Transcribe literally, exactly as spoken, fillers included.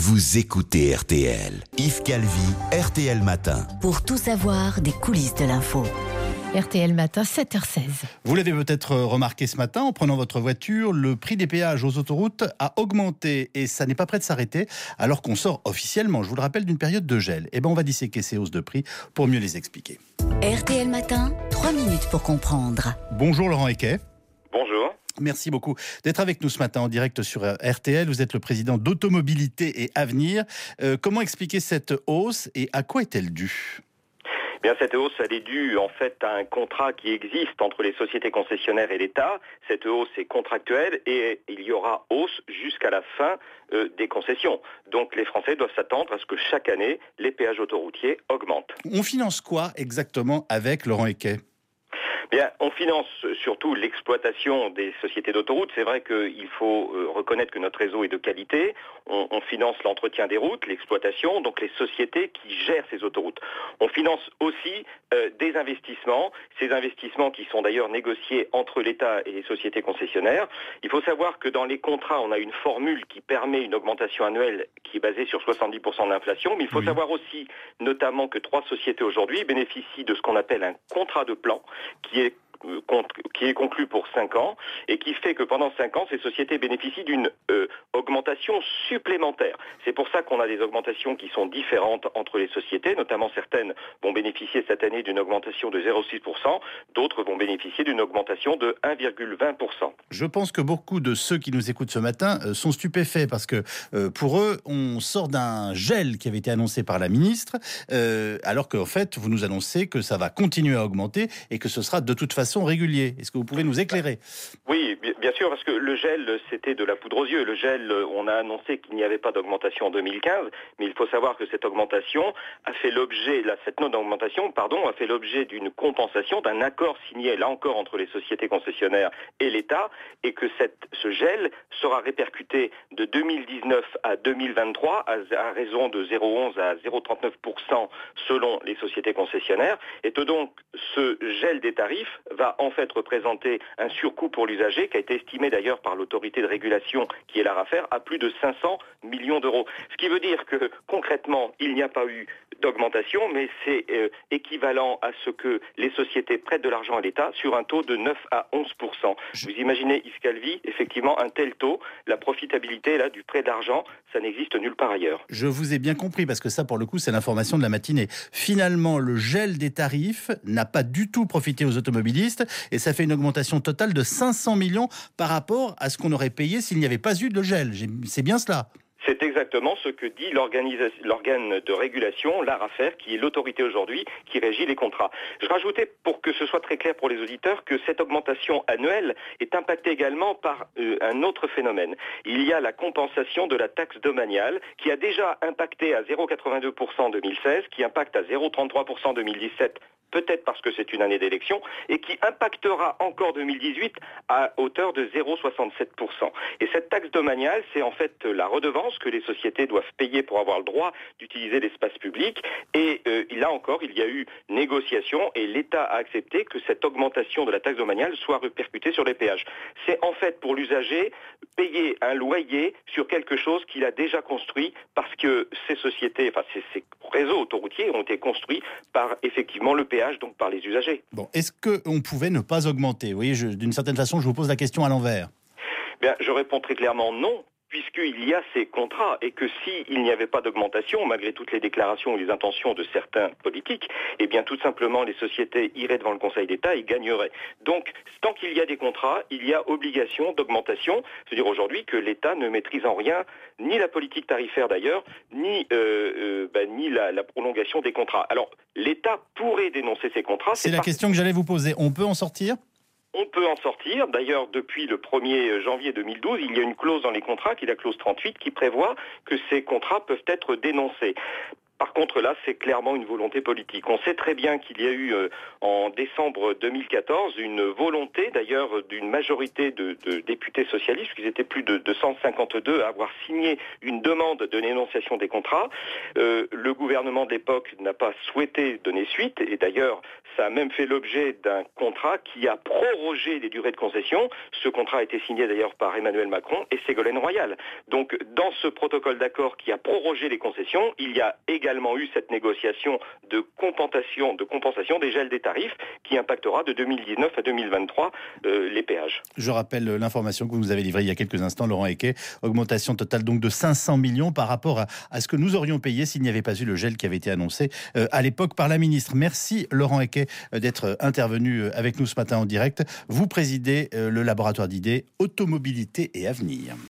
vous écoutez R T L. Yves Calvi, R T L Matin. Pour tout savoir des coulisses de l'info. R T L Matin, sept heures seize. Vous l'avez peut-être remarqué ce matin, en prenant votre voiture, le prix des péages aux autoroutes a augmenté et ça n'est pas prêt de s'arrêter alors qu'on sort officiellement, je vous le rappelle, d'une période de gel. Eh bien, on va disséquer ces hausses de prix pour mieux les expliquer. R T L Matin, trois minutes pour comprendre. Bonjour Laurent Equet. Bonjour. Merci beaucoup d'être avec nous ce matin en direct sur R T L. Vous êtes le président d'Automobilité et Avenir. Euh, comment expliquer cette hausse et à quoi est-elle due ? Bien, cette hausse, elle est due en fait à un contrat qui existe entre les sociétés concessionnaires et l'État. Cette hausse est contractuelle et il y aura hausse jusqu'à la fin euh, des concessions. Donc les Français doivent s'attendre à ce que chaque année, les péages autoroutiers augmentent. On finance quoi exactement avec Laurent Equet ? Bien, on finance surtout l'exploitation des sociétés d'autoroutes. C'est vrai qu'il faut euh, reconnaître que notre réseau est de qualité. On, on finance l'entretien des routes, l'exploitation, donc les sociétés qui gèrent ces autoroutes. On finance aussi euh, des investissements, ces investissements qui sont d'ailleurs négociés entre l'État et les sociétés concessionnaires. Il faut savoir que dans les contrats, on a une formule qui permet une augmentation annuelle qui est basée sur soixante-dix pour cent de l'inflation. Mais il faut oui. savoir aussi, notamment, que trois sociétés aujourd'hui bénéficient de ce qu'on appelle un contrat de plan, qui est qui est conclu pour cinq ans et qui fait que pendant cinq ans, ces sociétés bénéficient d'une euh, augmentation supplémentaire. C'est pour ça qu'on a des augmentations qui sont différentes entre les sociétés, notamment certaines vont bénéficier cette année d'une augmentation de zéro virgule six pour cent, d'autres vont bénéficier d'une augmentation de un virgule vingt pour cent. Je pense que beaucoup de ceux qui nous écoutent ce matin euh, sont stupéfaits parce que euh, pour eux, on sort d'un gel qui avait été annoncé par la ministre, euh, alors qu'en fait, vous nous annoncez que ça va continuer à augmenter et que ce sera de toute façon régulier. Est-ce que vous pouvez nous éclairer ? Oui, bien sûr, parce que le gel, c'était de la poudre aux yeux. Le gel, on a annoncé qu'il n'y avait pas d'augmentation en deux mille quinze, mais il faut savoir que cette augmentation a fait l'objet, là, cette note d'augmentation, pardon, a fait l'objet d'une compensation, d'un accord signé, là encore, entre les sociétés concessionnaires et l'État, et que cette, ce gel sera répercuté de deux mille dix-neuf à deux mille vingt-trois à, à raison de zéro virgule onze à zéro virgule trente-neuf pour cent selon les sociétés concessionnaires, et que donc ce gel des tarifs va en fait représenter un surcoût pour l'usager qui a été estimé d'ailleurs par l'autorité de régulation qui est l'ARAFER à plus de cinq cents millions d'euros. Ce qui veut dire que concrètement, il n'y a pas eu d'augmentation, mais c'est euh, équivalent à ce que les sociétés prêtent de l'argent à l'État sur un taux de neuf à onze pour cent. Je... Vous imaginez, Yves Calvi, effectivement, un tel taux, la profitabilité là du prêt d'argent, ça n'existe nulle part ailleurs. Je vous ai bien compris, parce que ça, pour le coup, c'est l'information de la matinée. Finalement, le gel des tarifs n'a pas du tout profité aux automobilistes et ça fait une augmentation totale de cinq cents millions par rapport à ce qu'on aurait payé s'il n'y avait pas eu de gel. C'est bien cela ? C'est exactement ce que dit l'organe de régulation, l'ARAFER, qui est l'autorité aujourd'hui qui régit les contrats. Je rajoutais, pour que ce soit très clair pour les auditeurs, que cette augmentation annuelle est impactée également par euh, un autre phénomène. Il y a la compensation de la taxe domaniale qui a déjà impacté à zéro virgule quatre-vingt-deux pour cent en deux mille seize, qui impacte à zéro virgule trente-trois pour cent en deux mille dix-sept, peut-être parce que c'est une année d'élection, et qui impactera encore deux mille dix-huit à hauteur de zéro virgule soixante-sept pour cent. Et cette taxe domaniale, c'est en fait la redevance que les sociétés doivent payer pour avoir le droit d'utiliser l'espace public. Et euh, là encore, il y a eu négociation et l'État a accepté que cette augmentation de la taxe domaniale soit répercutée sur les péages. C'est en fait pour l'usager payer un loyer sur quelque chose qu'il a déjà construit parce que ces sociétés, enfin ces, ces réseaux autoroutiers ont été construits par effectivement le péage, donc par les usagers. Bon, est-ce qu'on pouvait ne pas augmenter ? Vous voyez, je, d'une certaine façon, je vous pose la question à l'envers. Bien, je réponds très clairement non, puisqu'il y a ces contrats et que s'il n'y avait pas d'augmentation, malgré toutes les déclarations et les intentions de certains politiques, eh bien tout simplement les sociétés iraient devant le Conseil d'État et gagneraient. Donc, tant qu'il y a des contrats, il y a obligation d'augmentation. C'est-à-dire aujourd'hui que l'État ne maîtrise en rien ni la politique tarifaire d'ailleurs, ni, euh, euh, bah, ni la, la prolongation des contrats. Alors, l'État pourrait dénoncer ces contrats. C'est, c'est la par... question que j'allais vous poser. On peut en sortir ? On peut en sortir. D'ailleurs, depuis le premier janvier deux mille douze, il y a une clause dans les contrats, qui est la clause trente-huit, qui prévoit que ces contrats peuvent être dénoncés. Par contre, là, c'est clairement une volonté politique. On sait très bien qu'il y a eu, euh, en décembre deux mille quatorze, une volonté, d'ailleurs, d'une majorité de, de députés socialistes, puisqu'ils étaient plus de deux cent cinquante-deux à avoir signé une demande de dénonciation des contrats. Euh, le gouvernement de l'époque n'a pas souhaité donner suite, et d'ailleurs, ça a même fait l'objet d'un contrat qui a prorogé les durées de concession. Ce contrat a été signé d'ailleurs par Emmanuel Macron et Ségolène Royal. Donc, dans ce protocole d'accord qui a prorogé les concessions, il y a également eu cette négociation de compensation, de compensation des gels des tarifs qui impactera de deux mille dix-neuf à deux mille vingt-trois euh, les péages. Je rappelle l'information que vous nous avez livrée il y a quelques instants, Laurent Hequet. Augmentation totale donc de cinq cents millions par rapport à, à ce que nous aurions payé s'il n'y avait pas eu le gel qui avait été annoncé euh, à l'époque par la ministre. Merci Laurent Hequet euh, d'être intervenu avec nous ce matin en direct. Vous présidez euh, le laboratoire d'idées Automobilité et Avenir.